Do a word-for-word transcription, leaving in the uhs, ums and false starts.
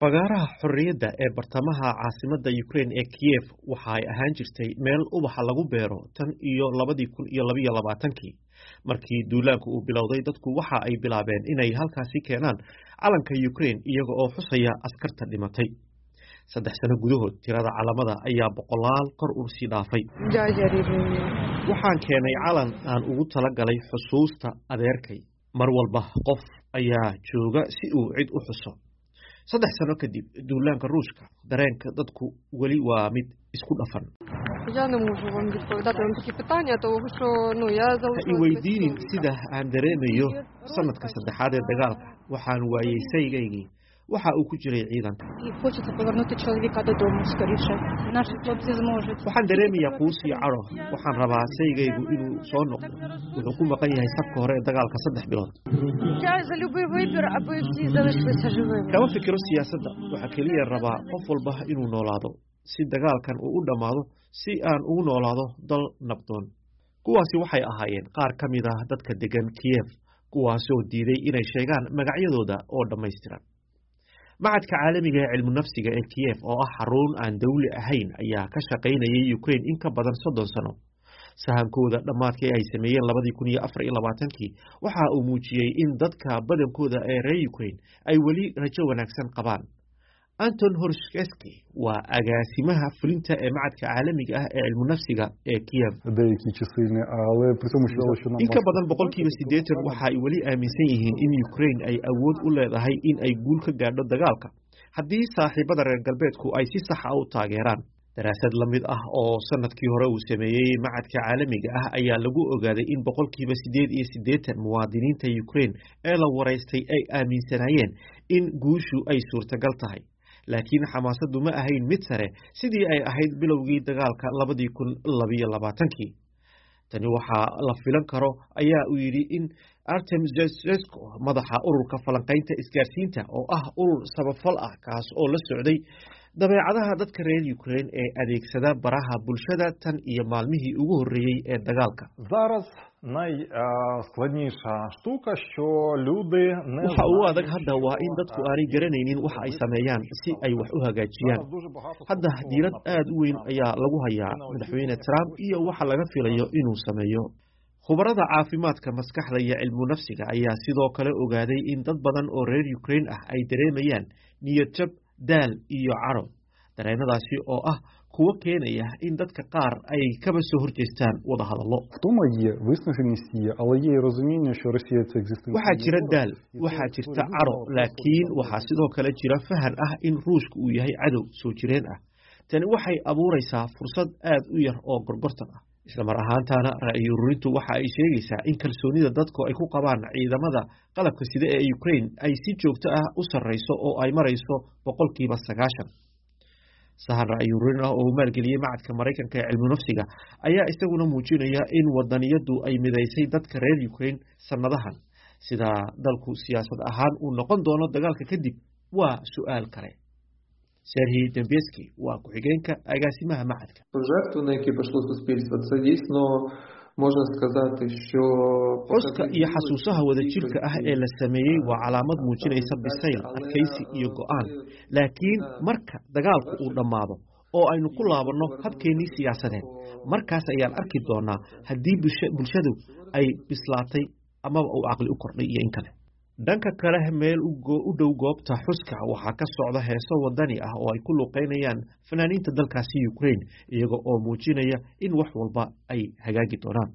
Fagaaraha xorriyadda ee bartamaha caasimadda Ukraine ee Kiev waxa ay ahaan jirtay meel ubaxa lagu beero tan iyo labadi kun iyo laba iyo labaatankii markii duulaanku uu bilowday dadku waxa ay bilaabeen inay halkaasi keenaan calanka Ukraine iyaga oo xusaya askarta dhimatay saddex sano gudahood tirada calamada ayaa boqolaal kor u sii dhaafay waxaan keenay calan aan ugu talagalay xusuusta adeerkay mar walba qof ayaa jooga si uu cid u xuso saddex sano kadib duulaanka Ruushka dareenka dadku wali waa mid isku dhafan Я не можу вам відповідати на такі питання, тому що ну я залишилася weydiinin sida aan dareemayo sanadka saddexaad ee dagaalka waxaan waayay saygaygii waxa uu ku jiray ciidanka і хочеться повернути чоловіка додому скоріше. Наші хлопці зможуть. waxaan dareemayaa quus iyo caro waxaan rabaa saygaygu inuu soo noqdo wuxuu ku maqan yahay safka hore ee dagaalka saddex bilood Я за любий вибір, аби всі залишилися живими. kama fikiro siyaasadda waxa kaliya rabaa qof walba inuu noolaado si dagaalkan uu u dhamaado si aan ugu noolaado dal nabdoon kuwaasi waxay ahaayeen qaar ka mid ah dadka degan Kiev kuwaasoo diiday inay sheegaan magacyadooda oo dhammaystiran macadka caalamiga ee cilmu nafsiga ee Kiev oo ah xarun aan dawli ahayn ayaa ka shaqaynayay Ukraine in ka badan soddon sano sahankooda dhamaadkii ay sameeyeen labadi kun iyo afar iyo labaatankii waxa uu muujiyay in dadka badankooda ee reer Ukraine ay wali rajo wanaagsan qabaan Anton Horshkeski waa agaasimaha fulinta ee macadka caalamiga ah ee cilmu nafsiga ee Kiev in ka badan boqolkiiba siddeetan waxa ay wali aaminsan yihiin in Ukraine ay awood u leedahay in ay guul ka gaadho dagaalka haddii saaxiibada reer galbeedku ay si sax ah u taageeraan daraasad la mid ah oo sanadkii hore uu sameeyay macadka caalamiga ah ayaa lagu ogaaday in boqolkiiba siddeed iyo siddeetan muwaadiniinta Ukraine ee la wareystay ay aaminsanaayeen in guushu ay suurtagal tahay laakiin xamaasaddu ma ahayn mid sare sidii ay ahayd bilowgii dagaalka labadi kun laba iyo labaatankii tani waxa la filan karo ayaa uu yiri in Artem Zhezhesko madaxa ururka falanqaynta isgaarsiinta oo ah urur sababfal ah kaas oo la socday dabeecadaha dadka reer Ukraine ee adeegsada baraha bulshada tan iyo maalmihii ugu horeeyay ee dagaalka зараз найскладніша штука що люди не waxa uu adag hadda waa in dadku aanay garanaynin waxa ay sameeyaan si ay wax u hagaajiyaan hadda diirad aad u weyn ayaa lagu hayaa madaxweyne Trump iyo waxa laga filayo inuu sameeyo khubarada caafimaadka maskaxda iyo cilmu nafsiga ayaa sidoo kale ogaaday in dad badan oo reer Ukraine ah ay dareemayaan niyad jab daal iyo caro dareenadaasi oo ah kuwa keenaya in dadka qaar ay kaba soo horjeestaan wada hadallo waxaa jira daal waxaa jirta caro laakiin waxaa sidoo kale jira fahan ah in Ruushku uu yahay cadow soo jireen ah tani waxay abuuraysaa fursad aad u yar oo gorgortan ah isla mar ahaantaana ra'yi ururintu waxa ay sheegaysaa in kalsoonida dadku ay ku qabaan ciidamada qalabka sida ee Ukraine ay si joogto ah u sarreyso oo ay marayso boqolkiiba sagaashan sahan ra'yi ururin ah oo maalgeliyay macadka Mareykanka ee cilmu nafsiga ayaa isaguna muujinaya in wadaniyadu ay midaysay dadka reer Ukraine sanadahan sida dalku siyaasad ahaan uu noqon doono dagaalka kadib waa su'aal kale Serhiy Dembevsky waa ku-xigeenka agaasimaha macadka Жертви, на які пішло суспільство, це дійсно можна сказати, що qoska iyo xasuusaha wadajirka ah ee la sameeyay waa calaamad muujinaysa bisayl adkaysi iyo go'aan laakiin marka dagaalku uu dhamaado oo aynu ku laabanno habkeenii siyaasadeed markaas ayaan arki doonaa haddii bulshadu ay bislaatay ama uu aqli u kordhay iyo in kale dhanka kale meel u dhow goobta xuska waxaa ka socda heeso wadani ah oo ay ku luqeynayaan fanaaniinta dalkaasi Ukraine iyaga oo muujinaya in wax walba ay hagaagi doonaan